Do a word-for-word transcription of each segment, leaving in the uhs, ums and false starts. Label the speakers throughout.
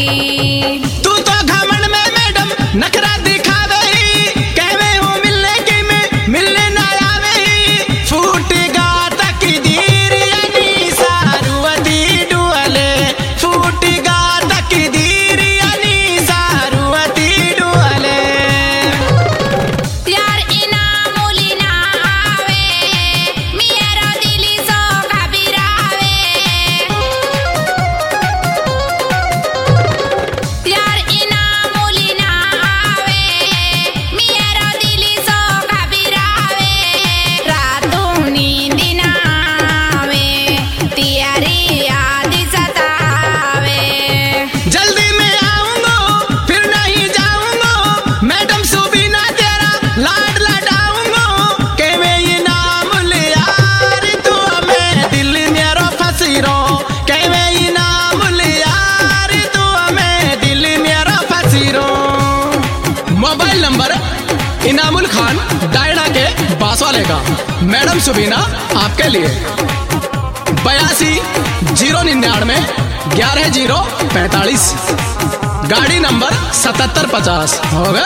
Speaker 1: तू तो घमंड में मैडम नखरा दिखावे कहवे हूँ मिलने की में मिलने ना आवे फूटेगा तकदीर यानी सारुवती डुअले फूटेगा तकदीर यानी सारुवती डुअले
Speaker 2: यार इना मुली ना आवे मेरा दिल सो घबरावे यार इना मुली ना आवे मेरा दिल सो घबरावे रातों नींद ना आवे तेरी याद सतावे
Speaker 1: जल्दी में आऊंगा फिर नहीं जाऊंगा मैडम सुबीना तेरा लाड लडाऊंगा कहवे ये नाम ले यार तू हमें दिल मेरो फंसी रो कहवे ये नाम ले यार तू हमें दिल मेरो फंसी रो मोबाइल नंबर इनामुल खान डायना के बास वाले का मैडम सुबीना आपके लिए बयासी जीरो निन्यानवे ग्यारह जीरो पैंतालीस गाड़ी नंबर सतहत्तर पचास होगा।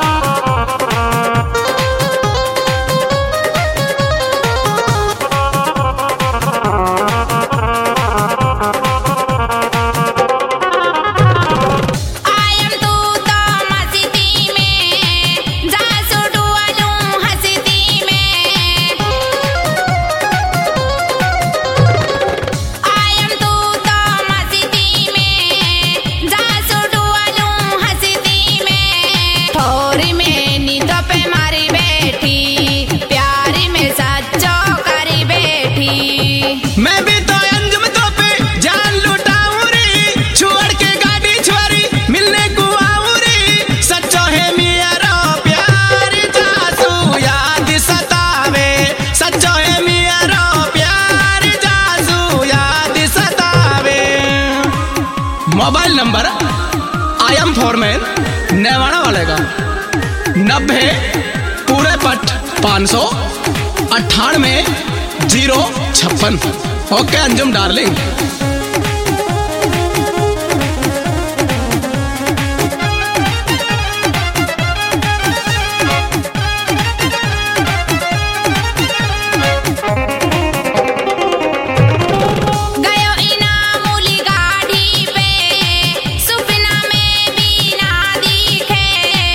Speaker 2: आयम तू तो मस्ती में जा सुडुअलूं हस्ती में आयम तू तो मस्ती में जा सुडुअलूं हस्ती में थोड़ी में नींद पे मारी बैठी प्यारी में सच्चो करी बैठी
Speaker 1: मैं भी तो अंजुम तो पे जान लुटाऊं रे छोड़ के गाड़ी छोरी मिलने को आऊं रे सच्चो है मेरा प्यार जासू याद सतावे सच्चो है मेरा प्यार जासू याद सतावे मोबाइल नंबर आई एम फॉरमैन नेवाड़ा वाले का नब्बे पूरे पट पाँच सौ अट्ठानवे जीरो छप्पन ओके अंजुम डार्लिंग।
Speaker 2: गयो इना मुली गाड़ी पे सुपना में भी ना दिखे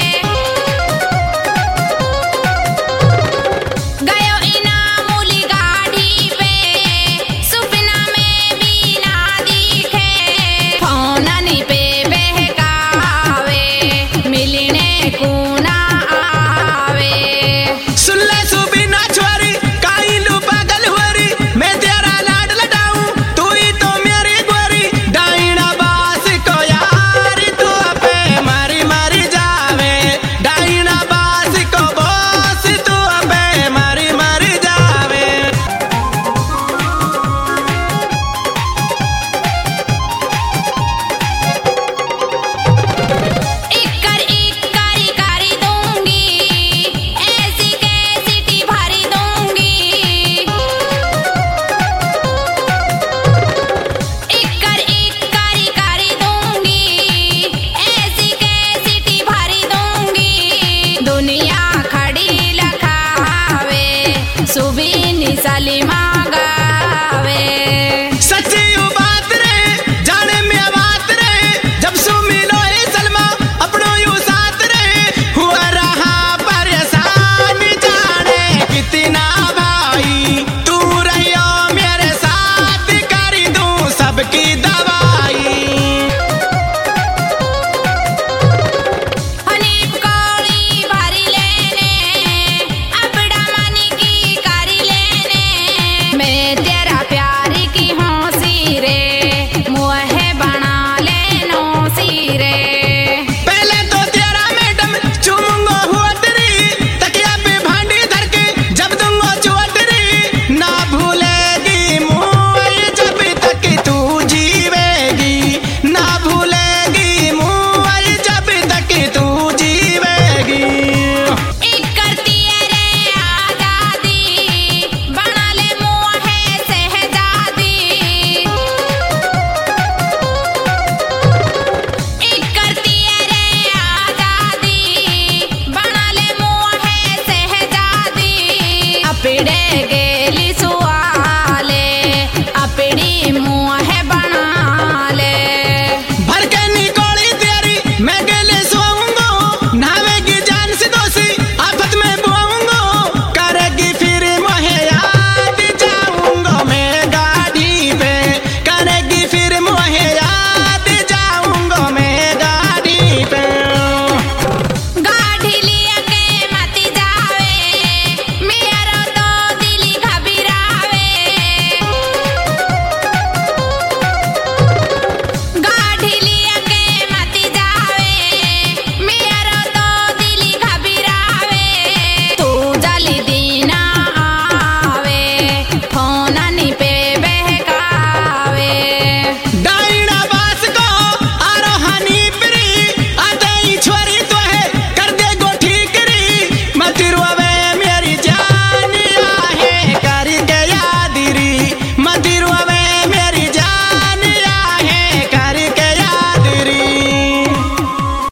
Speaker 2: गयो इना मुली गाड़ी पे सुपना में भी ना दिखे फोननी पे बहकावे मिलने को ना आवे
Speaker 1: सुन ले सुबीना छोरी काई लू पागल हुरी मैं तेरा लाड लडाऊं तू ही तो मेरी गोरी डाइना बास को यार तू पे मारी मारी जावे डाइना बास को बॉस तू पे मारी मारी जावे
Speaker 2: इक्कर इक्कर करी दूंगी ऐसी कैसी भरी दूंगी इक्कर इक्कर करी दूंगी ऐसी कैसी भरी दूंगी दुनिया खड़ी लखावे सुबीनी सलीमा